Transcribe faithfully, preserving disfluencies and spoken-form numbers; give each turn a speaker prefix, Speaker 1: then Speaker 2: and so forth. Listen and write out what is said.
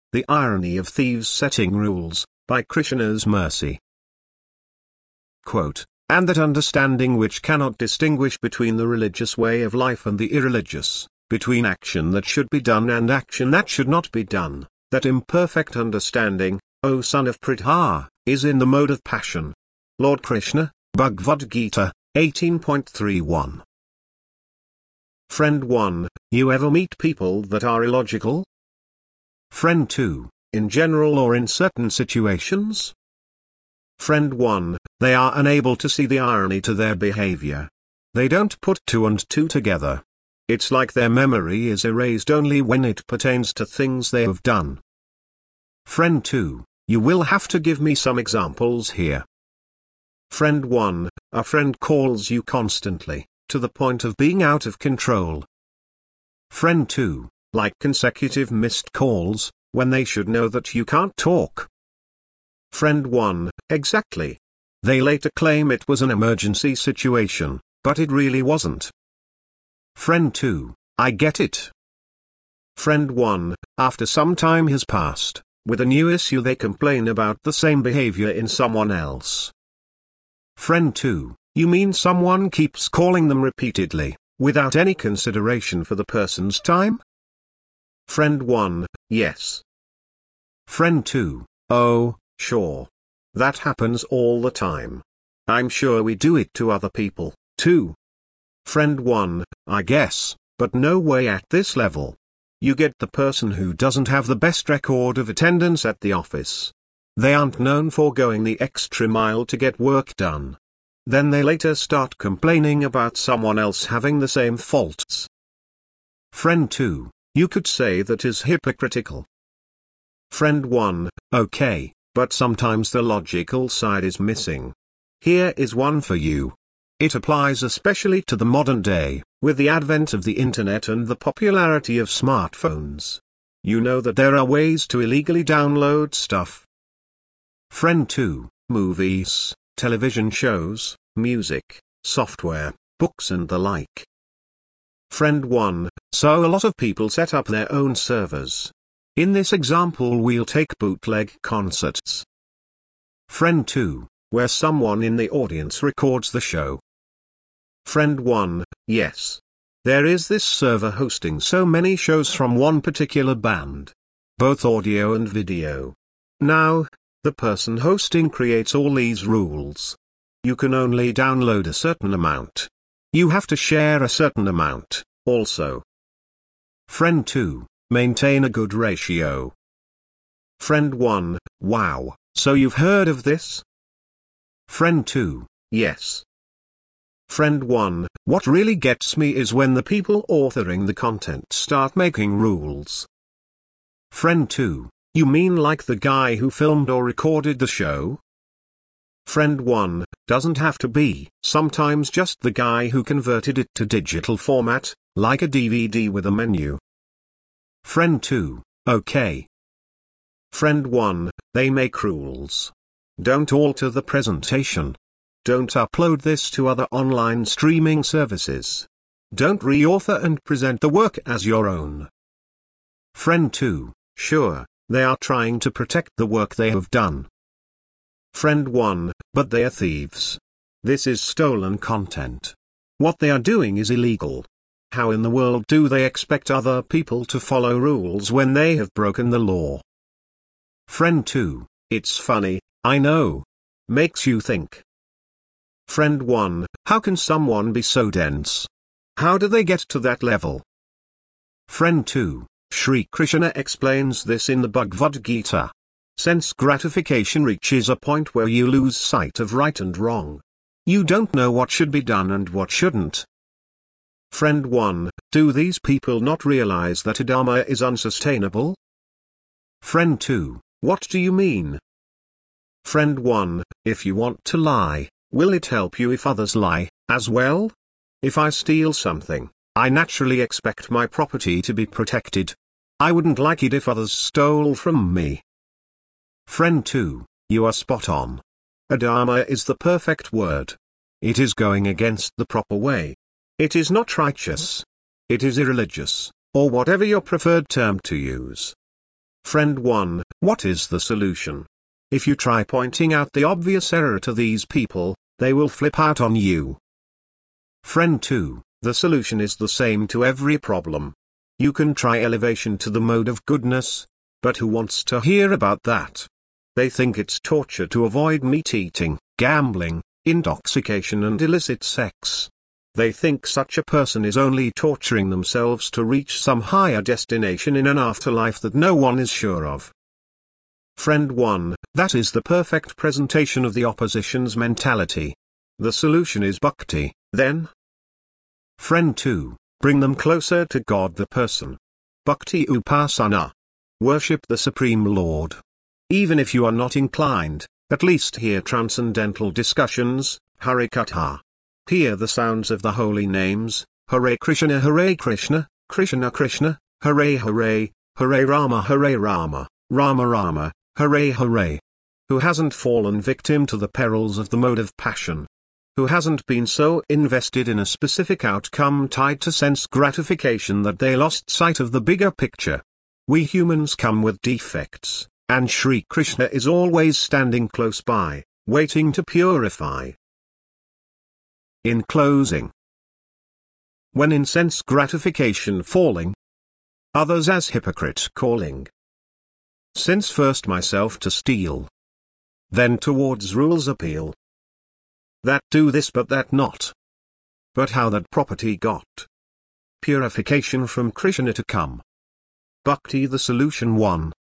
Speaker 1: The Irony of Thieves Setting Rules, by Krishna's Mercy. Quote, and that understanding which cannot distinguish between the religious way of life and the irreligious, between action that should be done and action that should not be done, that imperfect understanding, O son of Pritha, is in the mode of passion. Lord Krishna, Bhagavad Gita, eighteen point three one. Friend one, you ever meet people that are illogical? Friend two, in general or in certain situations? Friend one, they are unable to see the irony to their behavior. They don't put two and two together. It's like their memory is erased only when it pertains to things they have done. Friend two, you will have to give me some examples here. Friend one, a friend calls you constantly, to the point of being out of control. Friend two, like consecutive missed calls, when they should know that you can't talk. Friend one, exactly. They later claim it was an emergency situation, but it really wasn't. Friend two, I get it. Friend one, after some time has passed, with a new issue they complain about the same behavior in someone else. Friend two, you mean someone keeps calling them repeatedly, without any consideration for the person's time? Friend one, yes. Friend two, oh, sure. That happens all the time. I'm sure we do it to other people, too. Friend one, I guess, but no way at this level. You get the person who doesn't have the best record of attendance at the office. They aren't known for going the extra mile to get work done. Then they later start complaining about someone else having the same faults. Friend two, you could say that is hypocritical. Friend one, okay, but sometimes the logical side is missing. Here is one for you. It applies especially to the modern day, with the advent of the internet and the popularity of smartphones. You know that there are ways to illegally download stuff. Friend two, movies, television shows, music, software, books and the like. Friend one, so a lot of people set up their own servers. In this example we'll take bootleg concerts. Friend two, where someone in the audience records the show. Friend one, yes. There is this server hosting so many shows from one particular band. Both audio and video. Now, the person hosting creates all these rules. You can only download a certain amount. You have to share a certain amount, also. Friend two, maintain a good ratio. Friend one, wow, so you've heard of this? Friend two, yes. Friend one, what really gets me is when the people authoring the content start making rules. Friend two, you mean like the guy who filmed or recorded the show? Friend one, doesn't have to be. Sometimes just the guy who converted it to digital format, like a D V D with a menu. Friend two, okay. Friend one, they make rules. Don't alter the presentation. Don't upload this to other online streaming services. Don't re-author and present the work as your own. Friend two, sure, they are trying to protect the work they have done. Friend one, but they are thieves. This is stolen content. What they are doing is illegal. How in the world do they expect other people to follow rules when they have broken the law? Friend two, it's funny, I know. Makes you think. Friend one, how can someone be so dense? How do they get to that level? Friend two, Sri Krishna explains this in the Bhagavad Gita. Sense gratification reaches a point where you lose sight of right and wrong. You don't know what should be done and what shouldn't. Friend one, do these people not realize that Adharma is unsustainable? Friend two, what do you mean? Friend one, if you want to lie, will it help you if others lie, as well? If I steal something, I naturally expect my property to be protected. I wouldn't like it if others stole from me. Friend two, you are spot on. Adharma is the perfect word. It is going against the proper way. It is not righteous. It is irreligious, or whatever your preferred term to use. Friend one, what is the solution? If you try pointing out the obvious error to these people, they will flip out on you. Friend two, the solution is the same to every problem. You can try elevation to the mode of goodness, but who wants to hear about that? They think it's torture to avoid meat eating, gambling, intoxication and illicit sex. They think such a person is only torturing themselves to reach some higher destination in an afterlife that no one is sure of. Friend one, that is the perfect presentation of the opposition's mentality. The solution is bhakti, then. Friend two, bring them closer to God the person. Bhakti upasana. Worship the Supreme Lord. Even if you are not inclined, at least hear transcendental discussions, Harikatha. Hear the sounds of the holy names, Hare Krishna Hare Krishna, Krishna Krishna, Hare Hare, Hare Rama Hare Rama, Rama Rama, Hare Hare. Who hasn't fallen victim to the perils of the mode of passion? Who hasn't been so invested in a specific outcome tied to sense gratification that they lost sight of the bigger picture? We humans come with defects, and Shri Krishna is always standing close by, waiting to purify. In closing, when in sense gratification falling, others as hypocrite calling. Since first myself to steal, then towards rules appeal. That do this but that not. But how that property got? Purification from Krishna to come. Bhakti the solution one.